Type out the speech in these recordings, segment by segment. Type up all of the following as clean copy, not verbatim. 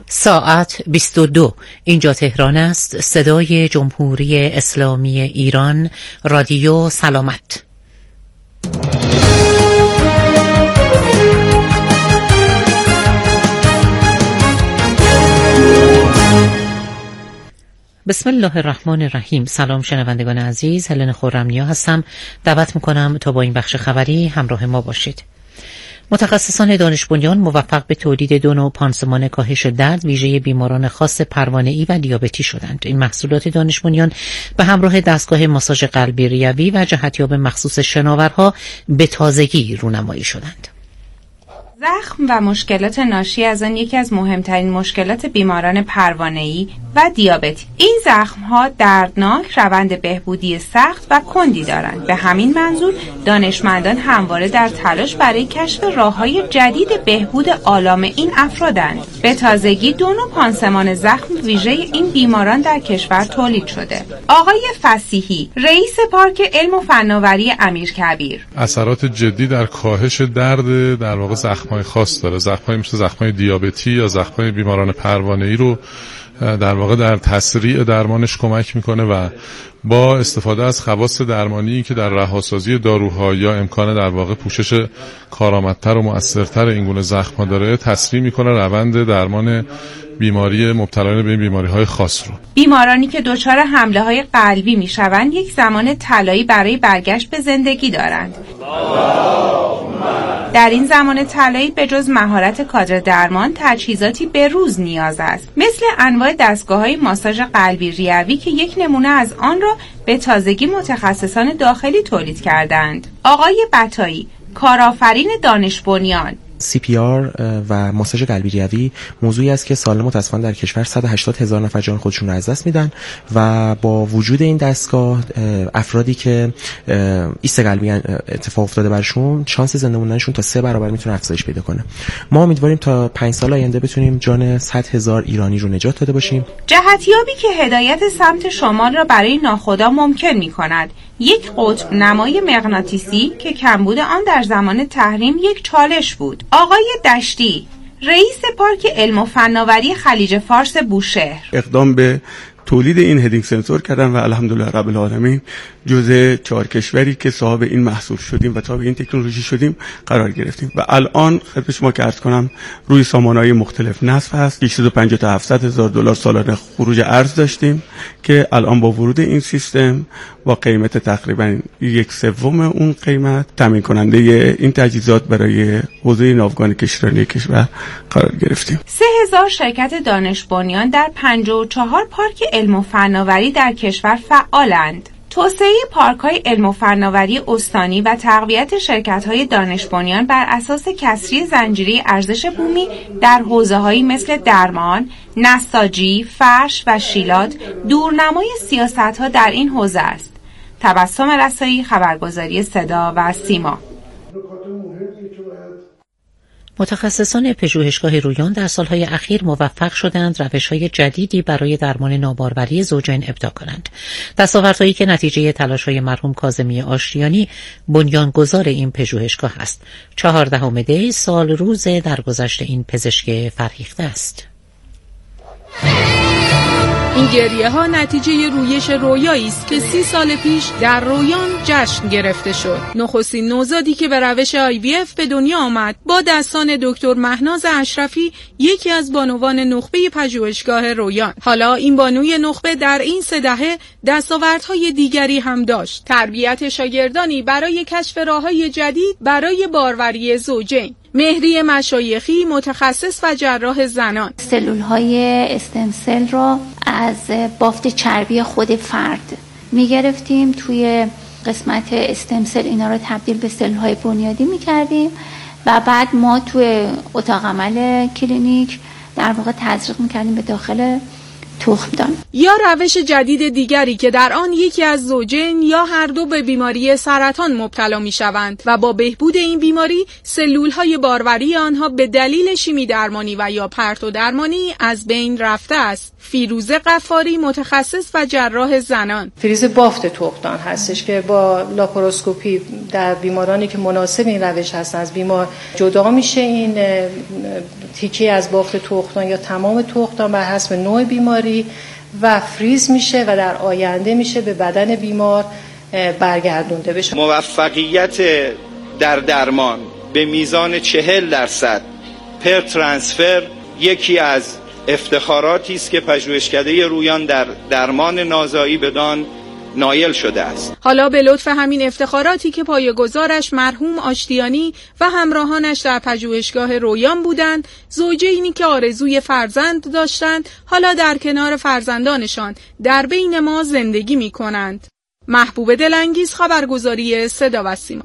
ساعت 22. اینجا تهران است. صدای جمهوری اسلامی ایران، رادیو سلامت. بسم الله الرحمن الرحیم. سلام شنوندگان عزیز، هلن خرم‌نیا هستم. دعوت میکنم تا با این بخش خبری همراه ما باشید. متخصصان دانش بنیان موفق به تولید 2 نوع پانسمان کاهش درد ویژه بیماران خاص پروانه‌ای و دیابتی شدند. این محصولات دانش بنیان به همراه دستگاه ماساژ قلبی ریوی و جهتیاب مخصوص شناورها به تازگی رونمایی شدند. زخم و مشکلات ناشی از آن یکی از مهمترین مشکلات بیماران پروانه‌ای و دیابتی. این زخم‌ها دردناک، روند بهبودی سخت و کندی دارند. به همین منظور دانشمندان همواره در تلاش برای کشف راه‌های جدید بهبود آلام این افرادند. به تازگی 2 نوع پانسمان زخم ویژه این بیماران در کشور تولید شده. آقای فصیحی، رئیس پارک علم و فناوری امیرکبیر: اثرات جدی در کاهش درد در واقع زخم‌های خاص داره. زخم‌های مثل زخم‌های دیابتی یا زخم‌های بیماران پروانه‌ای رو در واقع در تسریع درمانش کمک میکنه و با استفاده از خواص درمانی که در رهاسازی داروها یا امکان در واقع پوشش کارآمدتر و مؤثرتر این گونه زخم‌ها داره، تسریع میکنه روند درمان بیماری مبتلایان به این بیماری‌های خاص رو. بیمارانی که دچار حمله‌های قلبی میشوند یک زمان طلایی برای برگشت به زندگی دارند. در این زمان طلایی به جز مهارت کادر درمان، تجهیزاتی به روز نیاز است، مثل انواع دستگاه‌های ماساژ قلبی ریوی که یک نمونه از آن را به تازگی متخصصان داخلی تولید کردند. آقای بطایی، کارآفرین دانش بنیان: CPR و ماساژ قلبی ریوی موضوعی است که سالانه متاسفانه در کشور 180,000 نفر جان خودشون رو از دست میدن و با وجود این دستگاه افرادی که ایست قلبی اتفاق افتاده برشون، شانس زنده موندنشون تا 3 برابر میتونه افزایش پیدا کنه. ما امیدواریم تا 5 سال آینده بتونیم جان 100,000 ایرانی رو نجات داده باشیم. جهتیابی که هدایت سمت شمال را برای ناخدا ممکن می‌کند. یک قطب نمای مغناطیسی که کمبود آن در زمان تحریم یک چالش بود. آقای دشتی، رئیس پارک علم و فناوری خلیج فارس بوشهر: اقدام به تولید این هدینگ سنسور کردن و الحمدلله رب العالمین جزء 4 کشوری که صاحب این محصول شدیم و صاحب این تکنولوژی شدیم قرار گرفتیم و الان خدمت شما که عرض کنم روی سامانه‌های مختلف نصب هست. 650 تا 700,000 دلار سالانه خروج ارز داشتیم که الان با ورود این سیستم با قیمت تقریبا 1/3 اون قیمت تامین کننده این تجهیزات برای حوزه ناوگان کشتیرانی کشور قرار گرفتیم. 3000 شرکت دانش بنیان در 54 پارک علم و فناوری در کشور فعالند. توسعه پارک‌های علم و فناوری استانی و تقویت شرکت‌های دانش بنیان بر اساس کسری زنجیره ارزش بومی در حوزه‌هایی مثل درمان، نساجی، فرش و شیلات دورنمای سیاست‌ها در این حوزه است. تبسم رسایی، خبرگزاری صدا و سیما. متخصصان پژوهشگاه رویان در سالهای اخیر موفق شدند روش‌های جدیدی برای درمان ناباروری زوجین ابداع کنند. دستاوردهایی که نتیجه تلاش‌های مرحوم کاظمی آشتیانی بنیانگذار این پژوهشگاه است. 14 دی سال روز درگذشت این پزشک فرهیخته است. این گریه ها نتیجه رویش رویایی است که 30 سال پیش در رویان جشن گرفته شد. نخستین نوزادی که به روش IVF به دنیا آمد با دستان دکتر مهناز اشرفی، یکی از بانوان نخبه پژوهشگاه رویان. حالا این بانوی نخبه در این 3 دهه دستاوردهای دیگری هم داشت: تربیت شاگردانی برای کشف راه‌های جدید برای باروری زوجین. مهری مشایخی، متخصص و جراح زنان: سلول‌های استم سل را از بافت چربی خود فرد می‌گرفتیم، توی قسمت استم سل اینا رو تبدیل به سلول‌های بنیادی می‌کردیم و بعد ما توی اتاق عمل کلینیک در واقع تزریق می‌کردیم به داخل تخمدان. یا روش جدید دیگری که در آن یکی از زوجین یا هر دو به بیماری سرطان مبتلا می‌شوند و با بهبود این بیماری سلول‌های باروری آنها به دلیل شیمی درمانی و یا پرتو درمانی از بین رفته است. فیروزه قفاری، متخصص و جراح زنان: فریز بافت تخمدان هستش که با لاپاروسکوپی در بیمارانی که مناسب این روش هستن از بیمار جدا میشه این تیکی از بافت تخمدان یا تمام تخمدان بر حسب نوع بیماری و فریز میشه و در آینده میشه به بدن بیمار برگردونده بشه. موفقیت در درمان به میزان 40% پر ترانسفر یکی از افتخاراتی است که پژوهشکده رویان در درمان نازایی بدان نایل شده است. حالا به لطف همین افتخاراتی که پایه‌گذارش مرحوم آشتیانی و همراهانش در پژوهشگاه رویان بودند، زوجینی که آرزوی فرزند داشتند حالا در کنار فرزندانشان در بین ما زندگی می‌کنند. محبوب دلانگیز، خبرگزاری صدا و سیما.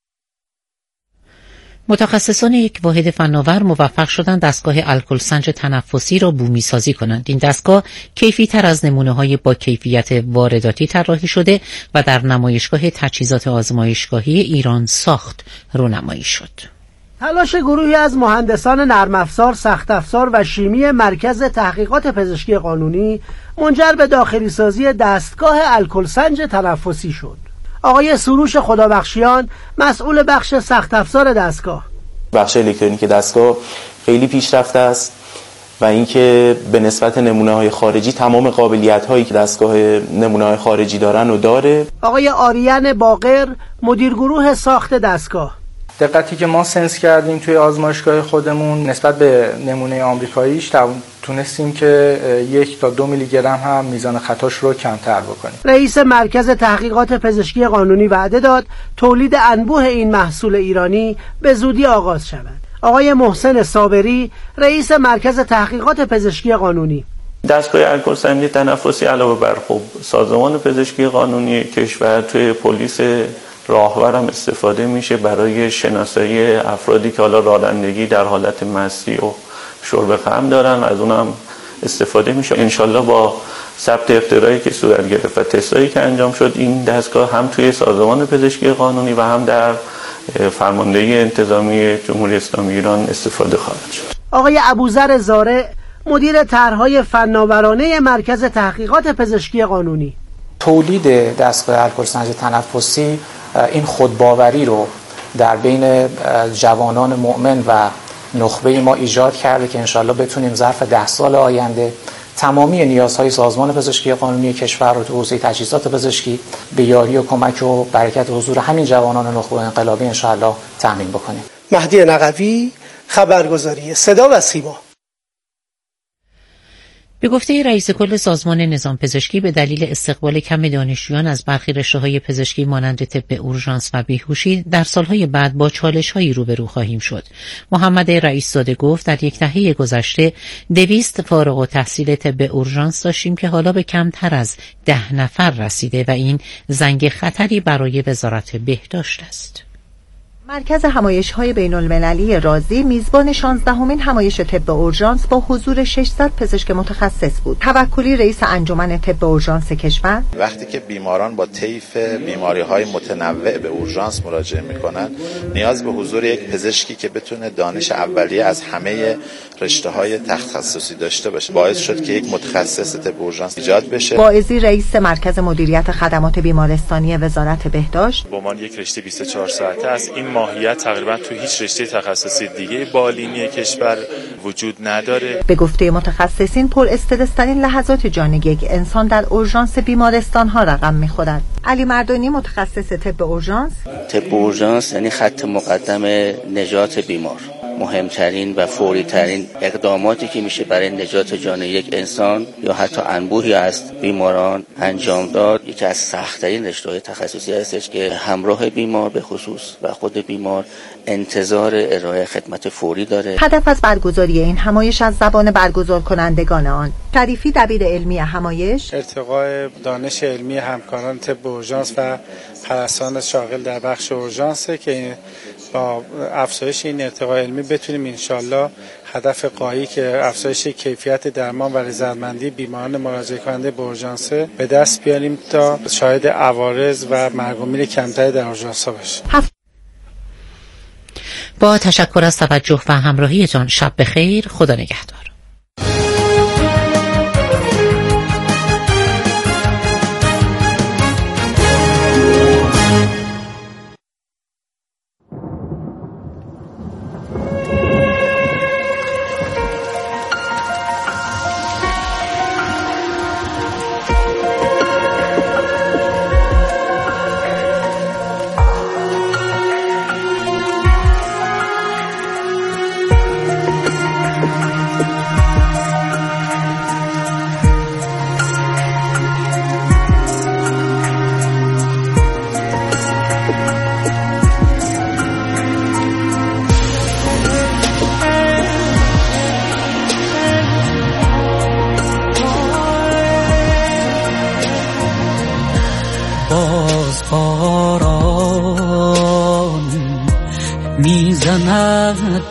متخصصان یک واحد فناور موفق شدند دستگاه الکل سنج تنفسی را بومی سازی کنند. این دستگاه کیفی تر از نمونه‌های با کیفیت وارداتی طراحی شده و در نمایشگاه تجهیزات آزمایشگاهی ایران ساخت رونمایی شد. تلاش گروهی از مهندسان نرم افزار، سخت افزار و شیمی مرکز تحقیقات پزشکی قانونی منجر به داخلی سازی دستگاه الکل سنج تنفسی شد. آقای سروش خدابخشیان، مسئول بخش سخت افزار دستگاه: بخش الکترونیک دستگاه خیلی پیشرفته است و اینکه به نسبت نمونه‌های خارجی تمام قابلیت‌هایی که دستگاه نمونه‌های خارجی دارن و داره. آقای آریان باقر، مدیر گروه ساخت دستگاه: دقتی که ما سنس کردیم توی آزمایشگاه خودمون نسبت به نمونه آمریکاییش تونستیم که 1 تا 2 میلی گرم هم میزان خطاش رو کمتر بکنیم. رئیس مرکز تحقیقات پزشکی قانونی وعده داد تولید انبوه این محصول ایرانی به زودی آغاز شود. آقای محسن صابری، رئیس مرکز تحقیقات پزشکی قانونی: دستگاه الکل سنج تنفسی علاوه بر سازمان پزشکی قانونی کشور توی پلیس راهور هم استفاده میشه برای شناسایی افرادی که حالا رانندگی در حالت مستی و شرب خمر دارن، از اونم استفاده میشه. انشالله با ثبت اختراعی که صورت گرفت و تستایی که انجام شد، این دستگاه هم توی سازمان پزشکی قانونی و هم در فرماندهی انتظامی جمهوری اسلامی ایران استفاده خواهد شد. آقای ابوذر زارع، مدیر طرح‌های فناورانه مرکز تحقیقات پزشکی قانونی: تولید دستگاه الکل سنج تنفسی این خودباوری رو در بین جوانان مؤمن و نخبه ما ایجاد کرده که انشالله بتونیم ظرف 10 سال آینده تمامی نیازهای سازمان پزشکی قانونی کشور رو تو حوزه تجهیزات پزشکی به یاری و کمک و برکت حضور همین جوانان نخبه انقلابی انشالله تامین بکنیم. مهدی نقوی، خبرگزاری صدا و سیما. به گفته رئیس کل سازمان نظام پزشکی، به دلیل استقبال کم دانشجویان از برخی رشته‌های پزشکی مانند طب اورژانس و بیهوشی در سالهای بعد با چالش‌هایی روبرو خواهیم شد. محمد رئیس‌زاده گفت در یک دهه گذشته 200 فارغ التحصیل طب اورژانس داشتیم که حالا به کمتر از 10 نفر رسیده و این زنگ خطری برای وزارت بهداشت است. مرکز همایش‌های بین‌المللی رازی میزبان 16مین همایش طب اورژانس با حضور 600 پزشک متخصص بود. توکلی، رئیس انجمن طب اورژانس کشور: وقتی که بیماران با طیف بیماری‌های متنوع به اورژانس مراجعه می‌کنند، نیاز به حضور یک پزشکی که بتونه دانش اولیه از همه رشته‌های تخصصی داشته باشه باعث شد که یک متخصص طب اورژانس ایجاد بشه. واعظی، رئیس مرکز مدیریت خدمات بیمارستانی وزارت بهداشت: به عنوان یک رشته 24 ساعته است، این ماهیت تقریبا تو هیچ رشته تخصصی دیگه بالینی کشور وجود نداره. به گفته متخصصین، پر استرس‌ترین لحظات جانی یک انسان در اورژانس بیمارستان ها رقم می‌خورد. علی مردانی، متخصص طب اورژانس: طب اورژانس یعنی خط مقدم نجات بیمار. مهمترین و فوری‌ترین اقداماتی که میشه برای نجات جان یک انسان یا حتی انبوهی از بیماران انجام داد، یکی از سخت‌ترین رشته‌های تخصصی هستش که همراه بیمار به خصوص و خود بیمار انتظار ارائه خدمت فوری داره. هدف از برگزاری این همایش از زبان برگزار کنندگان آن: شریفی، دبیر علمی همایش: ارتقاء دانش علمی همکاران طب اورژانس و پرستاران شاغل در بخش اورژانس که با افزایش این ارتقاء علمی بتونیم انشالله هدف غایی که افزایش کیفیت درمان و رضایتمندی بیماران مراجعه کننده به اورژانس به دست بیاریم تا شاهد عوارض و مرگ و میر کمتری در اورژانس ها باشیم. با تشکر از توجه و همراهیتان، شب بخیر، خدا نگهدار.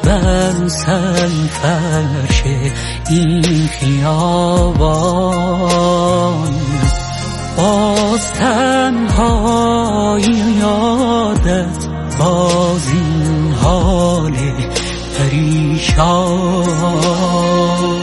بر سر فرش این خیابان، باز تنهایی یادت، باز این حال پریشان.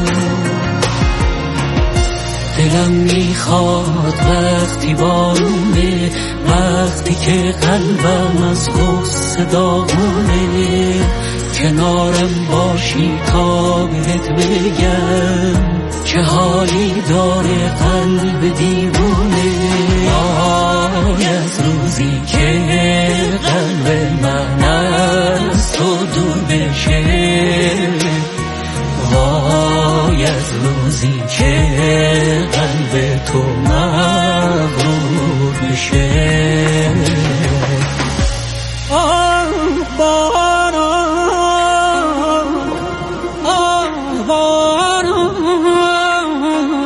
دلم میخواد وقتی بارونه، وقتی که قلبم از غصه داغونه، کنارم باشی تا بهت بگم چه حالی داره قلب دیوونه. وای از روزی که قلب من از تو دور بشه، وای از روزی که قلب تو مغرور بشه. آه باران، آه باران،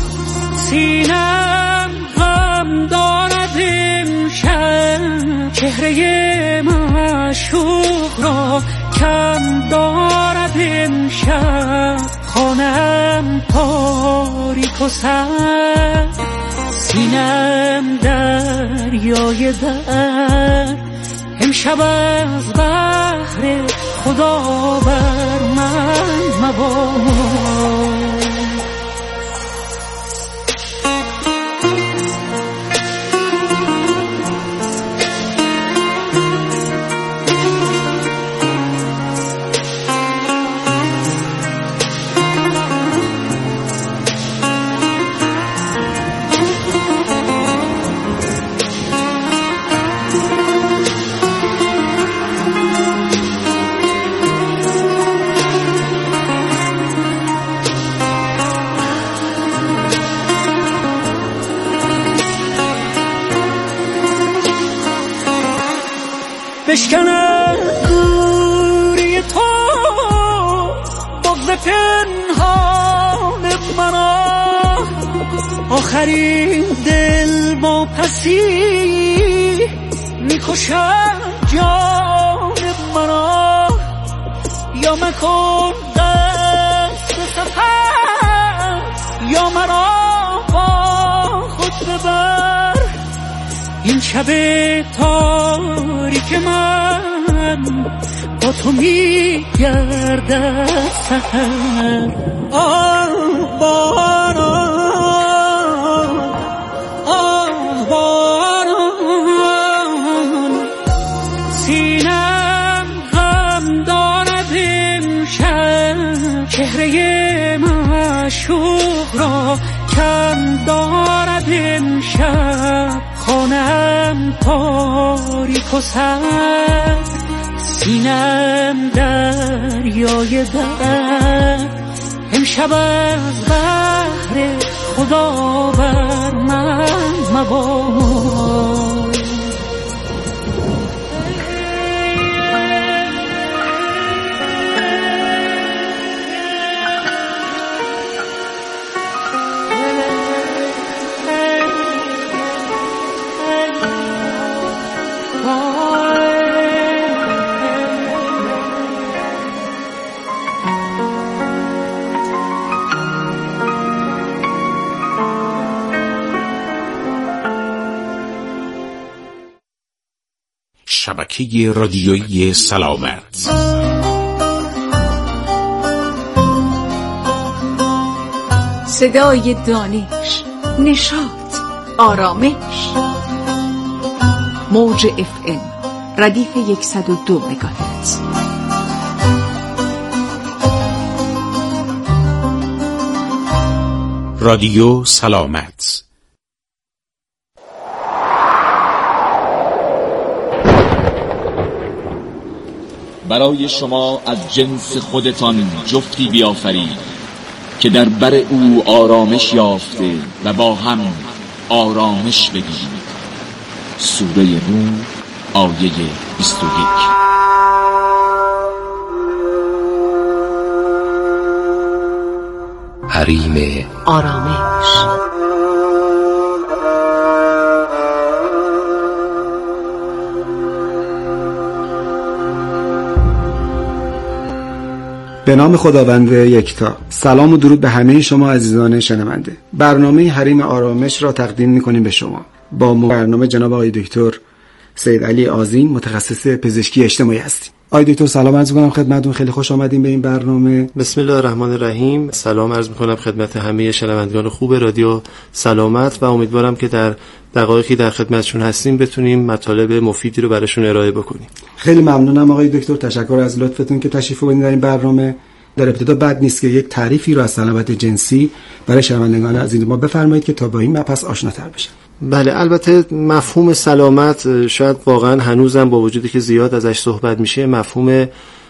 سینم غم دارد امشب، چهره معشوق را کم دارد امشب، خانم تاریک و سرد، سینم دریای درد، امشب از بحر خدا بر من مباد. بشکنه دوری تو بغض پنهان مرا، آخرین دل با پسی میکشد جان مرا. یا مکن دست سفر، یا مرا با خود ببر، این شب تاریک من با تو میگردد سحر. آه باران، آه باران، سینم غم دارد امشب، چهره معشوق را کم دارد امشب، خانم تاریک و سرد، سینم دریای درد، امشب از بحر خدا بر من مباد. شبکه رادیویی سلامت. صدای دانش، نشاط، آرامش. موج FM ردیف 102 مگاهرتز. رادیو سلامت. برای شما از جنس خودتان جفتی بیافرید که در بر او آرامش یافته و با هم آرامش بگیرید. سوره روم آیه 21. حریم آرامش. به نام خداوند یکتا. سلام و درود به همه شما عزیزان شنونده. برنامه حریم آرامش را تقدیم می‌کنیم به شما. با برنامه جناب آقای دکتر سید علی آذین، متخصص پزشکی اجتماعی هستیم. آقای دکتر سلام عرض می‌کنم خدمتتون، خیلی خوش آمدین به این برنامه. بسم الله الرحمن الرحیم. سلام عرض می‌کنم خدمت همه شنوندگان خوب رادیو سلامت و امیدوارم که در دقایقی در خدمتشون هستیم بتونیم مطالب مفیدی رو براشون ارائه بکنیم. خیلی ممنونم آقای دکتر، تشکر از لطفتون که تشریف آوردین در این برنامه. در ابتدا بد نیست که یک تعریفی رو از سلامت جنسی برای شنوندگان عزیز ما بفرمایید که تا با این مبحث آشناتر بشن. بله، البته مفهوم سلامت شاید واقعا هنوزم با وجودی که زیاد ازش صحبت میشه مفهوم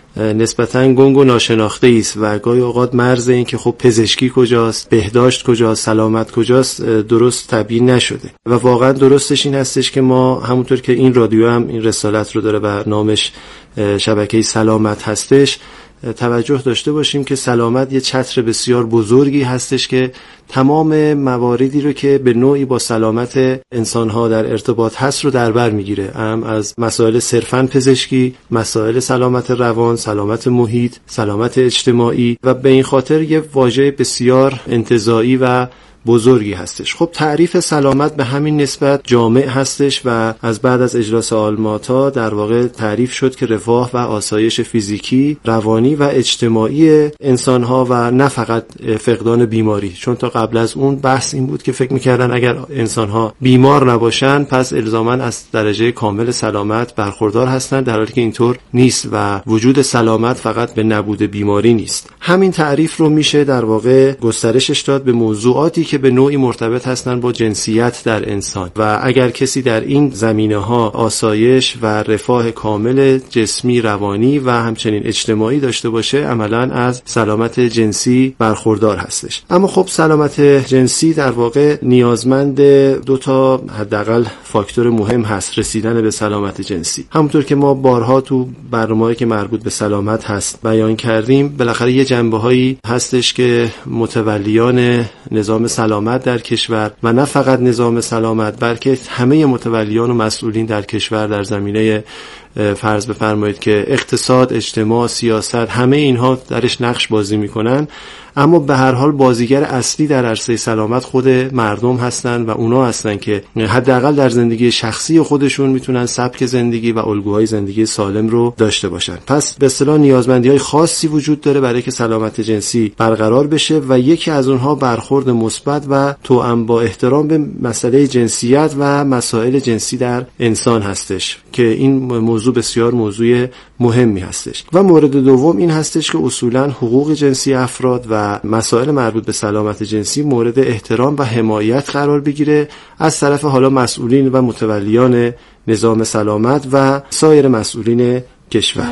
نسبتاً گنگ و ناشناخته است و گاهی اوقات مرز این که خب پزشکی کجاست، بهداشت کجاست، سلامت کجاست درست تبیین نشده و واقعا درستش این هستش که ما همونطور که این رادیو هم این رسالت رو داره و نامش شبکه سلامت هستش توجه داشته باشیم که سلامت یه چتر بسیار بزرگی هستش که تمام مواردی رو که به نوعی با سلامت انسان‌ها در ارتباط هست رو در بر میگیره، هم از مسائل صرفاً پزشکی، مسائل سلامت روان، سلامت محیط، سلامت اجتماعی و به این خاطر یه واژه بسیار انتزاعی و بزرگی هستش. خب تعریف سلامت به همین نسبت جامع هستش و از بعد از اجلاس آلماتا در واقع تعریف شد که رفاه و آسایش فیزیکی، روانی و اجتماعی انسان‌ها و نه فقط فقدان بیماری، چون تا قبل از اون بحث این بود که فکر می‌کردن اگر انسان‌ها بیمار نباشن پس الزاماً از درجه کامل سلامت برخوردار هستند، در حالی که اینطور نیست و وجود سلامت فقط به نبود بیماری نیست. همین تعریف رو میشه در واقع گسترشش داد به موضوعاتی که به نوعی مرتبط هستند با جنسیت در انسان و اگر کسی در این زمینه‌ها آسایش و رفاه کامل جسمی، روانی و همچنین اجتماعی داشته باشه عملاً از سلامت جنسی برخوردار هستش. اما خب سلامت جنسی در واقع نیازمند دو تا حداقل فاکتور مهم هست رسیدن به سلامت جنسی. همونطور که ما بارها تو برنامه‌ای که مربوط به سلامت هست بیان کردیم، بالاخره یه جنبه‌هایی هستش که متولیان نظام سلامت در کشور و نه فقط نظام سلامت بلکه همه متولیان و مسئولین در کشور در زمینه فرض بفرمایید که اقتصاد، اجتماع، سیاست، همه اینها درش نقش بازی میکنن، اما به هر حال بازیگر اصلی در عرصه سلامت خود مردم هستن و اونا هستن که حداقل در زندگی شخصی خودشون میتونن سبک زندگی و الگوهای زندگی سالم رو داشته باشن. پس به اصطلاح نیازمندی‌های خاصی وجود داره برای که سلامت جنسی برقرار بشه و یکی از اونها برخورد مثبت و توأم با احترام به مسئله جنسیت و مسائل جنسی در انسان هستش که این موضوع بسیار موضوع مهمی هستش. و مورد دوم این هستش که اصولاً حقوق جنسی افراد و مسائل مربوط به سلامت جنسی مورد احترام و حمایت قرار بگیره از طرف حالا مسئولین و متولیان نظام سلامت و سایر مسئولین کشور.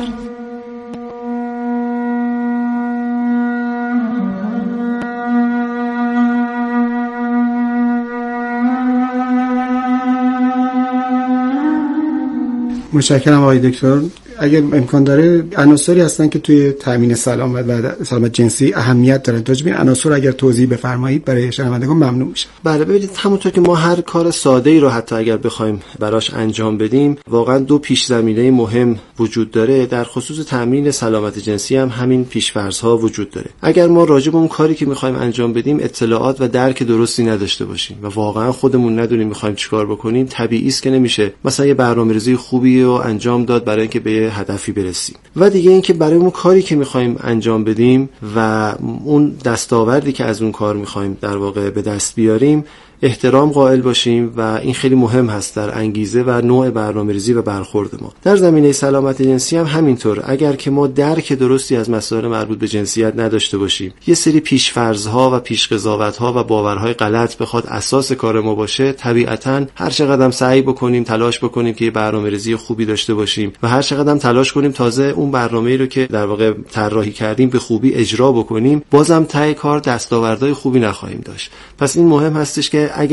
متشکرم آقای دکتر. اگر امکان داره عناصری هستن که توی تامین سلامت و سلامت جنسی اهمیت دارن، راجع به این عناصر اگر توضیح بفرمایید برای شنوندگان ممنون میشه. بله، ببینید همونطور که ما هر کار ساده‌ای رو حتی اگر بخوایم براش انجام بدیم واقعا دو پیش زمینه مهم وجود داره. در خصوص تامین سلامت جنسی هم همین پیش‌فرض‌ها وجود داره. اگر ما راجع به اون کاری که می‌خوایم انجام بدیم اطلاعات و درک درستی نداشته باشیم و واقعا خودمون ندونیم می‌خوایم چیکار بکنیم، طبیعی است که نمیشه مثلا یه برنامه‌ریزی خوبی رو انجام داد برای اینکه به هدفی برسیم. و دیگه اینکه برای اون کاری که می‌خوایم انجام بدیم و اون دستاوردی که از اون کار می‌خوایم در واقع به دست بیاریم احترام قائل باشیم و این خیلی مهم هست در انگیزه و نوع برنامه‌ریزی و برخورد ما. در زمینه سلامت جنسی هم همینطور. اگر که ما درک درستی از مسائل مربوط به جنسیت نداشته باشیم، یه سری پیش‌فرض‌ها و پیش‌قضاوت‌ها و باورهای غلط بخواد اساس کار ما باشه، طبیعتاً هر چقدر سعی بکنیم، تلاش بکنیم که یه برنامه‌ریزی خوبی داشته باشیم و هر چقدر تلاش کنیم تازه اون برنامه‌ای رو که در واقع طراحی کردیم به خوبی اجرا بکنیم، بازم ته کار دستاوردهای خوبی نخواهیم داشت. پس این مهم هستش که اگر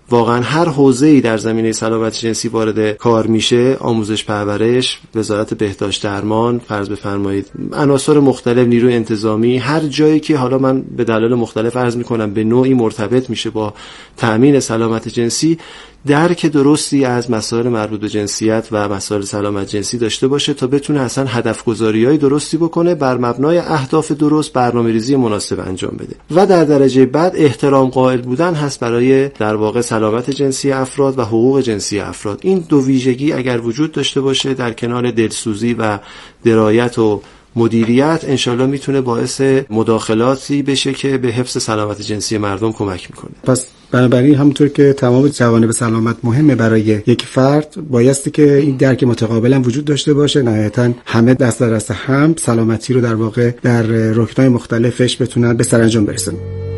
واقعا هر حوزه‌ای در زمینه سلامت جنسی وارد کار میشه، آموزش پرورش، وزارت بهداشت درمان، فرض بفرمایید عناصر مختلف، نیروی انتظامی، هر جایی که حالا من به دلایل مختلف عرض میکنم به نوعی مرتبط میشه با تأمین سلامت جنسی، درک درستی از مسائل مربوط به جنسیت و مسائل سلامت جنسی داشته باشه تا بتونه اصلا هدف گذاری‌های درستی بکنه، بر مبنای اهداف درست برنامه‌ریزی مناسب انجام بده. و در درجه بعد احترام قائل بودن هست برای در واقع سلامت جنسی افراد و حقوق جنسی افراد. این دو ویژگی اگر وجود داشته باشه در کنار دلسوزی و درایت و مدیریت، انشالله میتونه باعث مداخلاتی بشه که به حفظ سلامت جنسی مردم کمک میکنه. پس بنابراین همونطور که تمام جوانب سلامت مهمه برای یک فرد، بایستی که این درک متقابلا وجود داشته باشه، نهایتا همه دست در دست هم سلامتی رو در واقع در رکن‌های مختلفش بتونن به سرانجام برسن.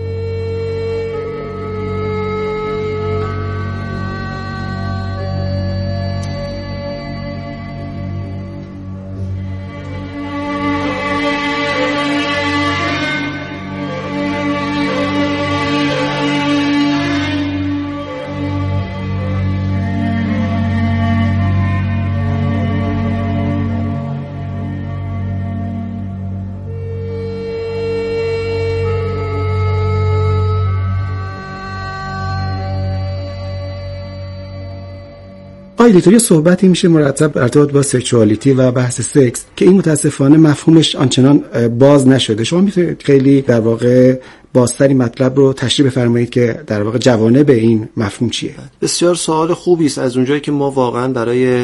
آقای صحبتی میشه مرتب ارتباط با سکشوالیتی و بحث سکس که این متاسفانه مفهومش آنچنان باز نشده. شما میتونید خیلی در واقع بازتری مطلب رو تشریح بفرمایید که در واقع جوانب این مفهوم چیه؟ بسیار سوال خوبی است. از اونجایی که ما واقعا برای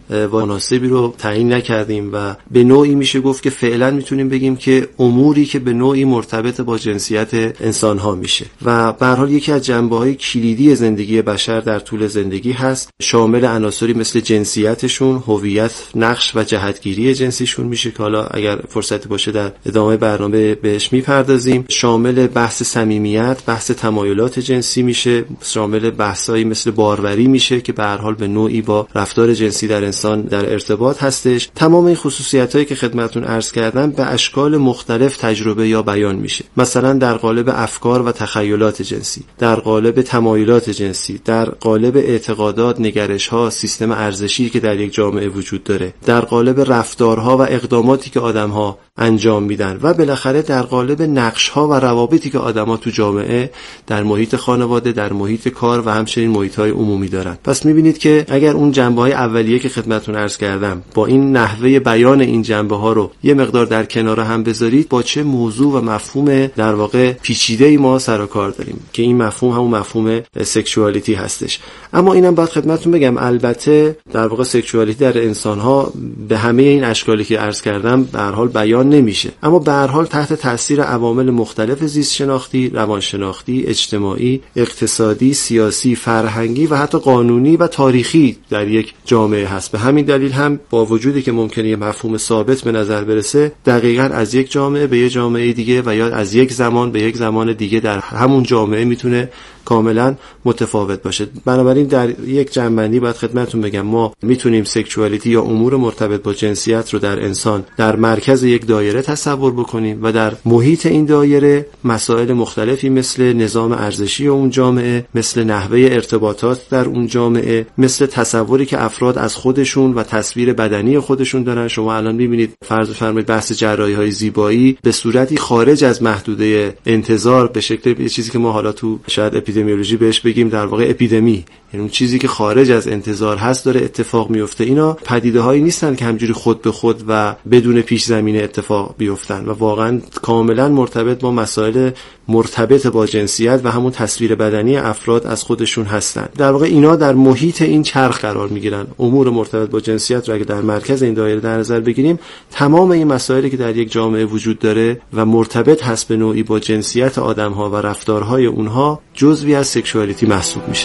مناسبی رو تعیین نکردیم و به نوعی میشه گفت که فعلا میتونیم بگیم که اموری که به نوعی مرتبط با جنسیت انسان ها میشه و به هر حال یکی از جنبه‌های کلیدی زندگی بشر در طول زندگی هست، شامل عناصری مثل جنسیتشون، هویت، نقش و جهتگیری جنسیشون میشه که حالا اگر فرصتی باشه در ادامه برنامه بهش میپردازیم. شامل بحث صمیمیت، بحث تمایلات جنسی میشه، شامل بحثایی مثل باروری میشه که به هر حال به نوعی با رفتار جنسی در انسان در ارتباط هستش. تمام این خصوصیتایی که خدمتتون عرض کردم به اشکال مختلف تجربه یا بیان میشه، مثلا در قالب افکار و تخیلات جنسی، در قالب تمایلات جنسی، در قالب اعتقادات، نگرش‌ها، سیستم ارزشی که در یک جامعه وجود داره، در قالب رفتارها و اقداماتی که آدم‌ها انجام میدن و بالاخره در قالب نقش‌ها و روابطی که آدم‌ها تو جامعه در محیط خانواده، در محیط کار و همچنین محیط‌های عمومی دارن. پس می‌بینید که اگر اون جنبه‌های اولیه که خدمتتون عرض کردم با این نحوه بیان این جنبه‌ها رو یه مقدار در کنار هم بذارید، با چه موضوع و مفهوم در واقع پیچیده‌ای ما سر و کار داریم که این مفهوم همون مفهوم سکشوالیتی هستش. اما اینم باید خدمتتون بگم البته در واقع سکشوالیتی در انسان‌ها به همه این اشکالی که عرض کردم به هر حال بیان نمیشه، اما به هر حال تحت تاثیر عوامل مختلف زیست شناختی، روانشناختی، اجتماعی، اقتصادی، سیاسی، فرهنگی و حتی قانونی و تاریخی در یک جامعه هست. به همین دلیل هم با وجودی که ممکنه یه مفهوم ثابت به نظر برسه، دقیقاً از یک جامعه به یک جامعه دیگه و یا از یک زمان به یک زمان دیگه در همون جامعه میتونه کاملا متفاوت باشه. بنابراین در یک جمع‌بندی باید خدمتتون بگم ما میتونیم سکشوالیتی یا امور مرتبط با جنسیت رو در انسان در مرکز یک دایره تصور بکنیم و در محیط این دایره مسائل مختلفی مثل نظام ارزشی اون جامعه، مثل نحوه ارتباطات در اون جامعه، مثل تصوری که افراد از خودشون و تصویر بدنی خودشون دارن. شما الان می‌بینید فرض بفرمایید بحث جراحی‌های زیبایی به صورتی خارج از محدوده انتظار به شکل یه چیزی که ما حالا تو شاید اپیدمیولوژی بهش بگیم در واقع اپیدمی، یعنی اون چیزی که خارج از انتظار هست داره اتفاق میفته. اینا پدیده‌هایی نیستن که همجوری خود به خود و بدون پیش زمینه اتفاق بیفتن و واقعا کاملا مرتبط با مسائل مرتبط با جنسیت و همون تصویر بدنی افراد از خودشون هستن. در واقع اینا در محیط این چرخ قرار میگیرن. امور مرتبط با جنسیت رو اگه در مرکز این دایره در نظر بگیریم، تمام این مسائلی که در یک جامعه وجود داره و مرتبط هست به نوعی با جنسیت آدم‌ها و رفتارهای اونها جزوی از سکشوالیتی محسوب میشه.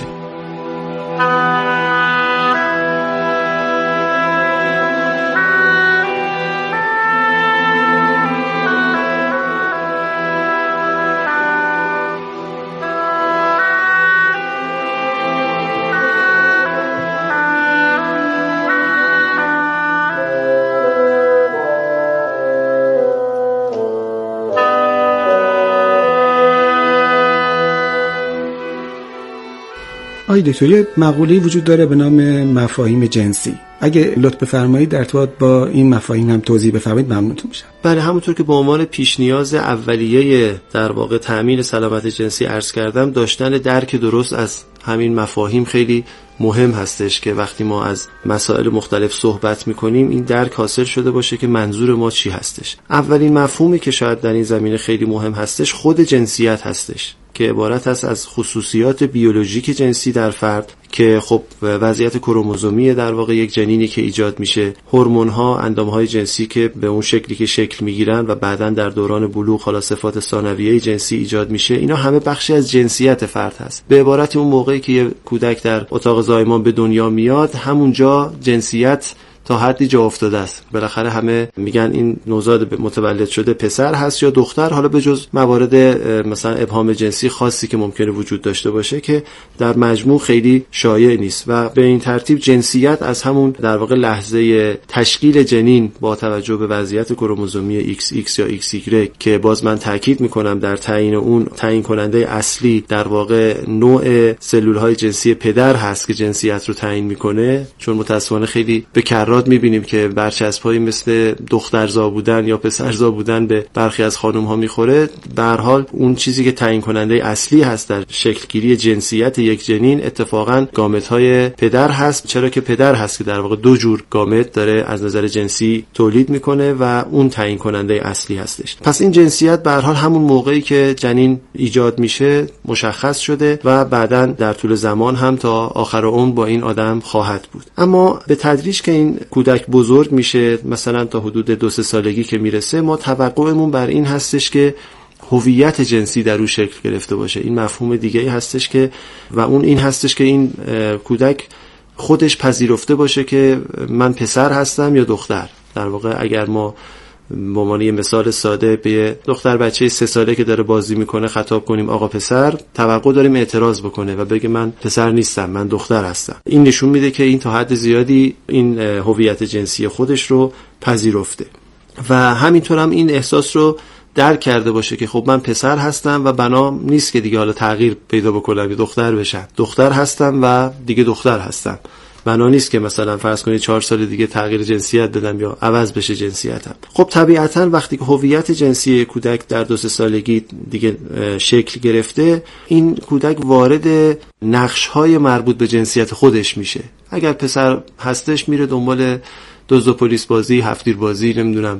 آقای دکتر، یه مقوله‌ای وجود داره به نام مفاهیم جنسی. اگه لطف بفرمایید در ارتباط با این مفاهیم هم توضیح بفرمایید ممنونتون میشم. بله، همونطور که به عنوان پیش نیاز اولیه در واقع تأمین سلامت جنسی عرض کردم، داشتن درک درست از همین مفاهیم خیلی مهم هستش که وقتی ما از مسائل مختلف صحبت میکنیم این درک حاصل شده باشه که منظور ما چی هستش. اولین مفهومی که شاید در این زمینه خیلی مهم هستش خود جنسیت هستش که عبارت است از خصوصیات بیولوژیک جنسی در فرد که خب وضعیت کروموزومی در واقع یک جنینی که ایجاد میشه، هورمون‌ها، اندام‌های جنسی که به اون شکلی که شکل میگیرن و بعداً در دوران بلوغ حالا صفات ثانویه جنسی ایجاد میشه، اینا همه بخشی از جنسیت فرد هست. به عبارت اون موقعی که یه کودک در اتاق زایمان به دنیا میاد، همونجا جنسیت تا حدی جا افتاده است. بالاخره همه میگن این نوزاد متولد شده پسر هست یا دختر، حالا به جز موارد مثلا ابهام جنسی خاصی که ممکنه وجود داشته باشه که در مجموع خیلی شایع نیست. و به این ترتیب جنسیت از همون در واقع لحظه تشکیل جنین با توجه به وضعیت کروموزومی XX یا XY که باز من تاکید میکنم در تعیین اون تعیین کننده اصلی در واقع نوع سلول‌های جنسی پدر هست که جنسیت رو تعیین میکنه، چون متأسفانه خیلی به میبینیم که برچسب‌هایی مثل دخترزا بودن یا پسرزا بودن به برخی از خانم‌ها میخوره. به هر حال اون چیزی که تعیین کننده اصلی هست در شکلگیری جنسیت یک جنین اتفاقاً گامت‌های پدر هست، چرا که پدر هست که در واقع دو جور گامت داره از نظر جنسی تولید میکنه و اون تعیین کننده اصلی هستش. پس این جنسیت به هر حال همون موقعی که جنین ایجاد میشه مشخص شده و بعداً در طول زمان هم تا آخر عمر با این آدم خواهد بود. اما به تدریج که این کودک بزرگ میشه، مثلا تا حدود 2-3 سالگی که میرسه، ما توقعمون بر این هستش که هویت جنسی در او شکل گرفته باشه. این مفهوم دیگه‌ای هستش که و اون این هستش که این کودک خودش پذیرفته باشه که من پسر هستم یا دختر. در واقع اگر ما به عنوان یه مثال ساده به دختر بچه 3 ساله که داره بازی میکنه خطاب کنیم آقا پسر، توقع داریم اعتراض بکنه و بگه من پسر نیستم، من دختر هستم. این نشون میده که این تا حد زیادی این هویت جنسی خودش رو پذیرفته و همینطور هم این احساس رو درک کرده باشه که خب من پسر هستم و بنا نیست که دیگه حالا تغییر پیدا بکنم یا دختر بشم. دختر هستم و دیگه دختر هستم. بنا نیست که مثلا فرض کنید 4 سال دیگه تغییر جنسیت بدم یا عوض بشه جنسیتم. خب طبیعتاً وقتی که هویت جنسی کودک در 2-3 سالگی دیگه شکل گرفته، این کودک وارد نقش‌های مربوط به جنسیت خودش میشه. اگر پسر هستش میره دنبال دزد و پلیس بازی، هفت‌تیر بازی، نمیدونم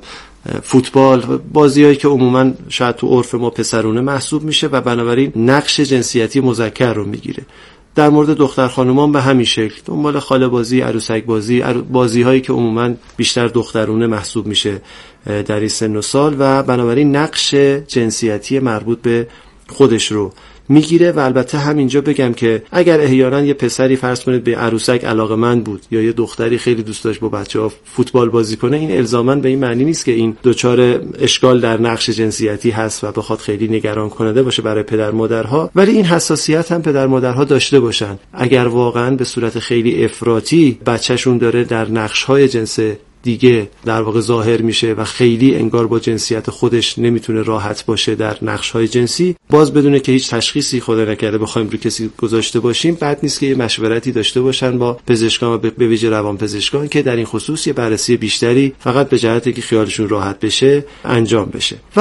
فوتبال، بازیایی که عموماً شاید تو عرف ما پسرونه محسوب میشه و بنابراین نقش جنسیتی مذکر رو میگیره. در مورد دختر خانومان به همین شکل دنبال خاله بازی، عروسک بازی، بازی‌هایی که عموماً بیشتر دخترونه محسوب میشه در این سن و سال و بنابراین نقش جنسیتی مربوط به خودش رو میگیره. و البته همینجا بگم که اگر احیانا یه پسری فرض کنید به عروسک علاقه‌مند بود یا یه دختری خیلی دوست داشت با بچه‌ها فوتبال بازی کنه، این الزاماً به این معنی نیست که این دچار اشکال در نقش جنسیتی هست و بخواد خیلی نگران کننده باشه برای پدر مادرها، ولی این حساسیت هم پدر مادرها داشته باشن. اگر واقعاً به صورت خیلی افراطی بچه‌شون داره در نقش‌های جنس دیگه در واقع ظاهر میشه و خیلی انگار با جنسیت خودش نمیتونه راحت باشه در نقش‌های جنسی، باز بدونه که هیچ تشخیصی خدا نکرده بخوایم رو کسی گذاشته باشیم، بد نیست که یه مشورتی داشته باشن با پزشکان و به ویژه روانپزشکان که در این خصوص یه بررسی بیشتری فقط به جهتی که خیالشون راحت بشه انجام بشه. و